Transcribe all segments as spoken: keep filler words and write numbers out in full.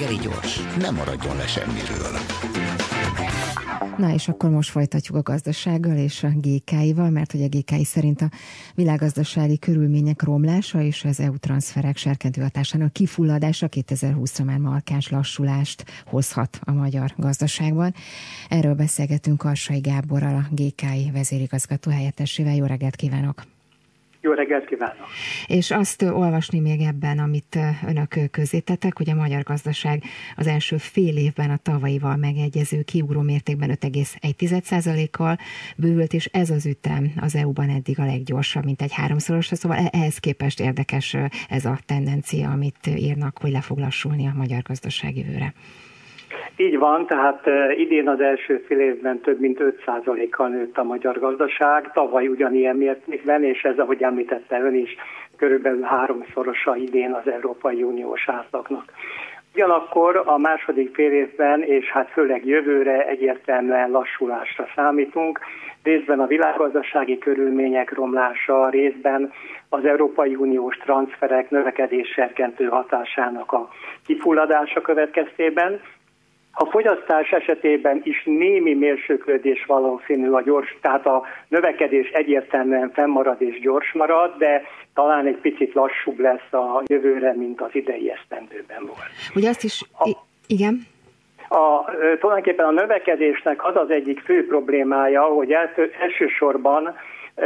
Reggeli gyors, nem maradjon le semmiről. Na és akkor most folytatjuk a gazdasággal és a gé ká i-val, mert hogy a gé ká i szerint a világgazdasági körülmények romlása és az é u transzferek serkentő hatásának kifulladása kétezer-húszra már markáns lassulást hozhat a magyar gazdaságban. Erről beszélgetünk Karsai Gáborral, a gé ká i vezérigazgató helyettesével. Jó reggelt kívánok! Jó reggelt kívánok! És azt olvasni még ebben, amit önök közzétettek, hogy a magyar gazdaság az első fél évben a tavalyival megegyező kiugró mértékben öt egész egy százalékkal bővült, és ez az ütem az é u-ban eddig a leggyorsabb, mint egy háromszorosra, szóval ehhez képest érdekes ez a tendencia, amit írnak, hogy le fog lassulni a magyar gazdaság jövőre. Így van, tehát idén az első fél évben több mint öt százalékkal nőtt a magyar gazdaság, tavaly ugyanilyen mértékben, és ez, ahogy említette ön is, körülbelül háromszorosa idén az Európai Uniós átlagnak. Ugyanakkor a második fél évben, és hát főleg jövőre egyértelműen lassulásra számítunk, részben a világgazdasági körülmények romlása, részben az Európai Uniós transzferek növekedés serkentő hatásának a kifulladása következtében. A fogyasztás esetében is némi mérséklődés valószínű a gyors, tehát a növekedés egyértelműen fennmarad és gyors marad, de talán egy picit lassúbb lesz a jövőre, mint az idei esztendőben volt. Ugye azt is, a, igen? A, tulajdonképpen a növekedésnek az az egyik fő problémája, hogy eltő, elsősorban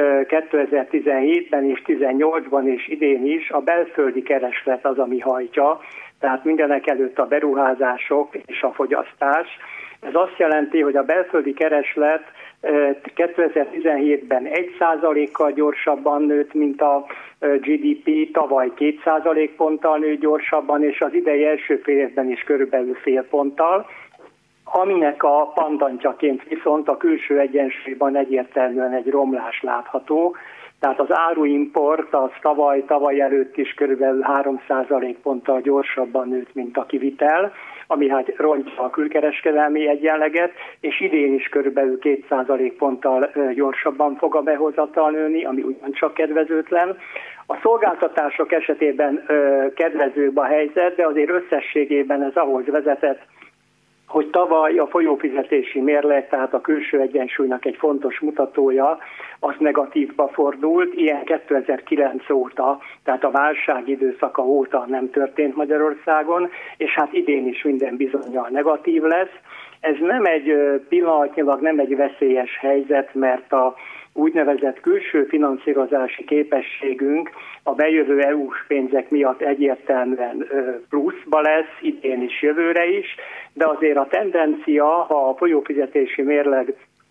kétezer-tizenhétben és tizennyolcban és idén is a belföldi kereslet az, ami hajtja, tehát mindenek előtt a beruházások és a fogyasztás. Ez azt jelenti, hogy a belföldi kereslet kétezer-tizenhétben egy százalékkal gyorsabban nőtt, mint a gé dé pé, tavaly két százalékponttal nőtt gyorsabban, és az idei első fél évben is körülbelül fél ponttal, aminek a pandantjaként viszont a külső egyensúlyban egyértelműen egy romlás látható. Tehát az áruimport az tavaly, tavaly előtt is körülbelül három százalékponttal gyorsabban nőtt, mint a kivitel, ami hát rontja a külkereskedelmi egyenleget, és idén is körülbelül két százalékponttal gyorsabban fog a behozatal nőni, ami ugyancsak kedvezőtlen. A szolgáltatások esetében kedvezőbb a helyzet, de azért összességében ez ahhoz vezetett, hogy tavaly a folyófizetési mérleg, tehát a külső egyensúlynak egy fontos mutatója, az negatívba fordult. Ilyen kétezer-kilenc óta, tehát a válság időszaka óta nem történt Magyarországon, és hát idén is minden bizonnyal negatív lesz. Ez nem egy pillanatnyilag nem egy veszélyes helyzet, mert a úgynevezett külső finanszírozási képességünk a bejövő é u-s pénzek miatt egyértelműen pluszba lesz, idén is, jövőre is, de azért a tendencia, ha a folyófizetési mérleg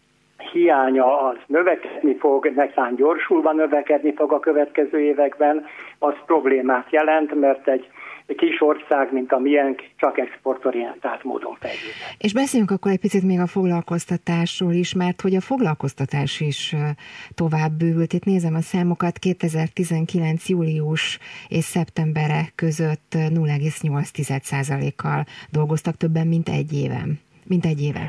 hiánya az növekedni fog, netán gyorsulva növekedni fog a következő években, az problémát jelent, mert egy kis ország, mint a miénk, csak exportorientált módon fejlődik. És beszéljünk akkor egy picit még a foglalkoztatásról is, mert hogy a foglalkoztatás is tovább bővült. Itt nézem a számokat, kétezer-tizenkilenc július és szeptembere között nulla egész nyolc százalékkal dolgoztak többen, mint egy éven. Mint egy éve.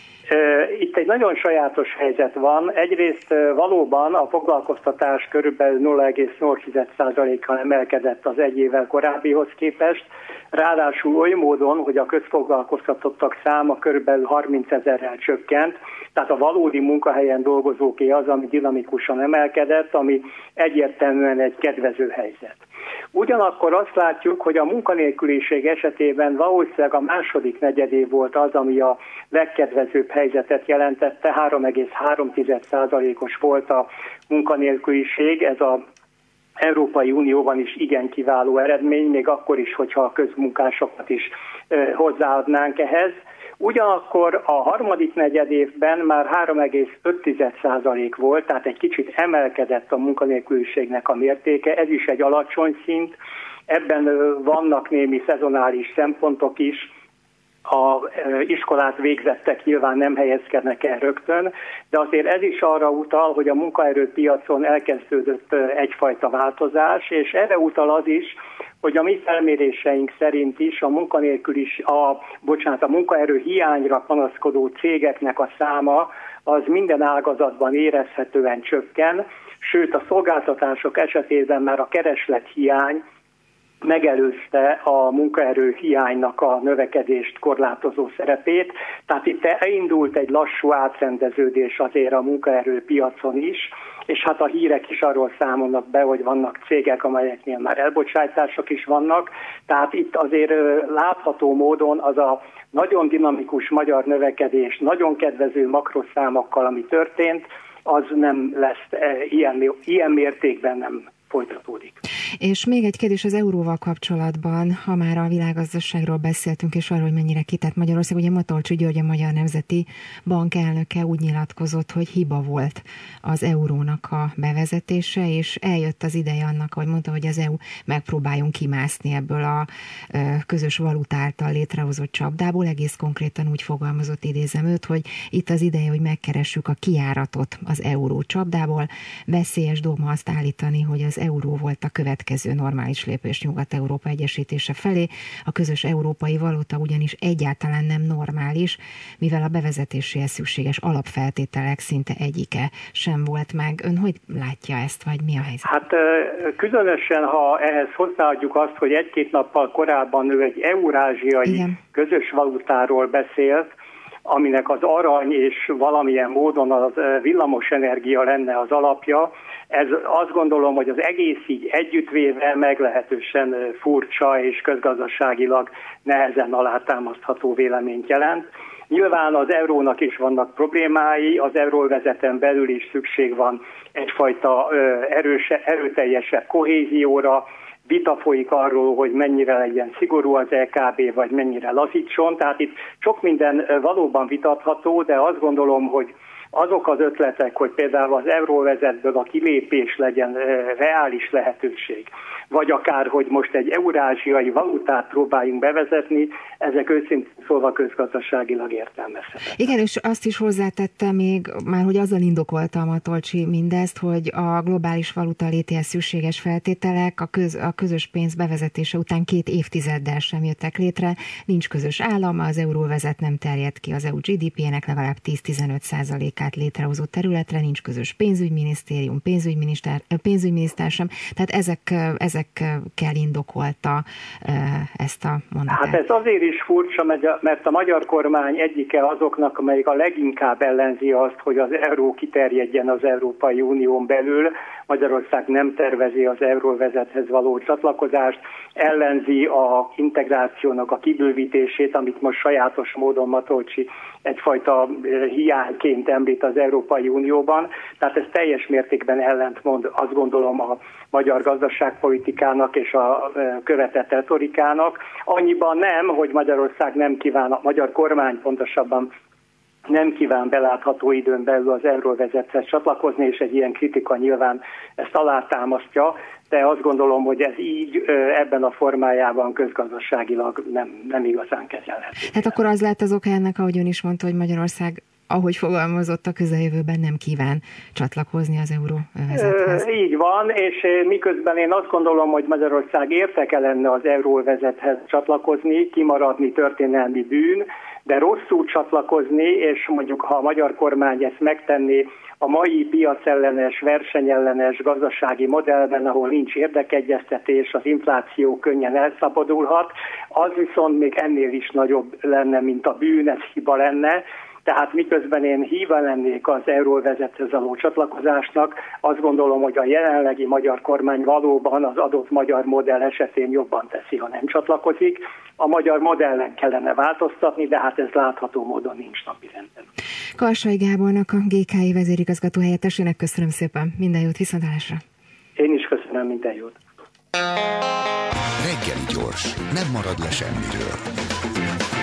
Itt egy nagyon sajátos helyzet van. Egyrészt valóban a foglalkoztatás körülbelül nulla egész nyolc százalékkal emelkedett az egy évvel korábbihoz képest, ráadásul oly módon, hogy a közfoglalkoztatottak száma körülbelül harmincezerrel csökkent, tehát a valódi munkahelyen dolgozóké az, ami dinamikusan emelkedett, ami egyértelműen egy kedvező helyzet. Ugyanakkor azt látjuk, hogy a munkanélküliség esetében valószínűleg a második negyedév volt az, ami a legkedvezőbb helyzetet jelentette, három egész három százalékos volt a munkanélküliség, ez az Európai Unióban is igen kiváló eredmény, még akkor is, hogyha a közmunkásokat is hozzáadnánk ehhez. Ugyanakkor a harmadik negyedévben már három egész öt százalék volt, tehát egy kicsit emelkedett a munkanélküliségnek a mértéke, ez is egy alacsony szint, ebben vannak némi szezonális szempontok is, a iskolát végzettek nyilván nem helyezkednek el rögtön, de azért ez is arra utal, hogy a munkaerőpiacon elkezdődött egyfajta változás, és erre utal az is, hogy a mi felméréseink szerint is a munkanélkülis, a, bocsánat, a munkaerő hiányra panaszkodó cégeknek a száma az minden ágazatban érezhetően csökken, sőt a szolgáltatások esetében már a kereslet hiány megelőzte a munkaerő hiánynak a növekedést korlátozó szerepét. Tehát itt elindult egy lassú átrendeződés azért a munkaerőpiacon is, és hát a hírek is arról számolnak be, hogy vannak cégek, amelyeknél már elbocsátások is vannak. Tehát itt azért látható módon az a nagyon dinamikus magyar növekedés, nagyon kedvező makroszámokkal, ami történt, az nem lesz ilyen, ilyen mértékben nem folytatódik. És még egy kérdés az euróval kapcsolatban, ha már a világgazdaságról beszéltünk, és arról, hogy mennyire kitett Magyarország. Ugye Matolcsy György, a Magyar Nemzeti Bank elnöke úgy nyilatkozott, hogy hiba volt az eurónak a bevezetése, és eljött az ideje annak, ahogy mondta, hogy az é u megpróbáljon kimászni ebből a közös valuta által létrehozott csapdából. Egész konkrétan úgy fogalmazott, idézem őt, hogy itt az ideje, hogy megkeressük a kijáratot az euró csapdából. Veszélyes dogma azt állítani, hogy az euró volt a következő normális lépés Nyugat-Európa egyesítése felé. A közös európai valuta ugyanis egyáltalán nem normális, mivel a bevezetéséhez szükséges alapfeltételek szinte egyike sem volt meg. Ön hogy látja ezt, vagy mi a helyzet? Hát különösen, ha ehhez hozzáadjuk azt, hogy egy-két nappal korábban ő egy eurázsiai Igen. közös valutáról beszélt, aminek az arany és valamilyen módon az villamos energia lenne az alapja. Ez azt gondolom, hogy az egész így együttvéve meglehetősen furcsa és közgazdaságilag nehezen alátámasztható véleményt jelent. Nyilván az eurónak is vannak problémái, az euróvezeten belül is szükség van egyfajta erős, erőteljesebb kohézióra, vita folyik arról, hogy mennyire legyen szigorú az é ká bé, vagy mennyire lazítson. Tehát itt sok minden valóban vitatható, de azt gondolom, hogy azok az ötletek, hogy például az euróvezetből a kilépés legyen reális lehetőség, vagy akár, hogy most egy eurázsiai valutát próbáljunk bevezetni, ezek őszintén szólva közgazdaságilag értelmezhetetlenek. Igen, és azt is hozzátette még, már hogy azzal indokolta a Matolcsy mindezt, hogy a globális valuta létéhez szükséges feltételek a, köz, a közös pénz bevezetése után két évtizeddel sem jöttek létre, nincs közös állam, az euróvezet nem terjed ki az é u gé dé pé-nek legalább tíz-tizenöt százalékát létrehozó területre, nincs közös pénzügyminisztérium, pénzügyminiszter, pénzügyminiszter sem, tehát ezek, ezekkel indokolta ezt a mondatát. Hát ez azért is furcsa, mert a magyar kormány egyike azoknak, amelyik a leginkább ellenzi azt, hogy az euró kiterjedjen az Európai Unión belül. Magyarország nem tervezi az euróvezethez való csatlakozást, ellenzi a integrációnak a kibővítését, amit most sajátos módon Matolcsy egyfajta hiányként említ az Európai Unióban. Tehát ez teljes mértékben ellentmond, azt gondolom, a magyar gazdaságpolitikának és a követett retorikának. Annyiban nem, hogy Magyarország nem kíván, a magyar kormány pontosabban nem kíván belátható időn belül az euróvezethez csatlakozni, és egy ilyen kritika nyilván ezt alátámasztja, de azt gondolom, hogy ez így ebben a formájában közgazdaságilag nem, nem igazán kezelhető. Hát akkor az lehet az oka ennek, ahogy ön is mondta, hogy Magyarország, ahogy fogalmazott, a közeljövőben nem kíván csatlakozni az euróvezethez. Így van, és miközben én azt gondolom, hogy Magyarország érteke lenne az euróvezethez csatlakozni, kimaradni történelmi bűn, de rosszul csatlakozni, és mondjuk ha a magyar kormány ezt megtenné a mai piacellenes, versenyellenes gazdasági modellben, ahol nincs érdekegyeztetés, az infláció könnyen elszabadulhat, az viszont még ennél is nagyobb lenne, mint a bűn, ez hiba lenne. Tehát miközben én híva lennék az euróvezethez való csatlakozásnak, azt gondolom, hogy a jelenlegi magyar kormány valóban az adott magyar modell esetén jobban teszi, ha nem csatlakozik. A magyar modellen kellene változtatni, de hát ez látható módon nincs napirenden. Karsai Gábornak, a gé ká i vezérigazgató helyettesének köszönöm szépen. Minden jót, viszontlátásra! Én is köszönöm, minden jót! Reggeli gyors, nem marad le semmiről.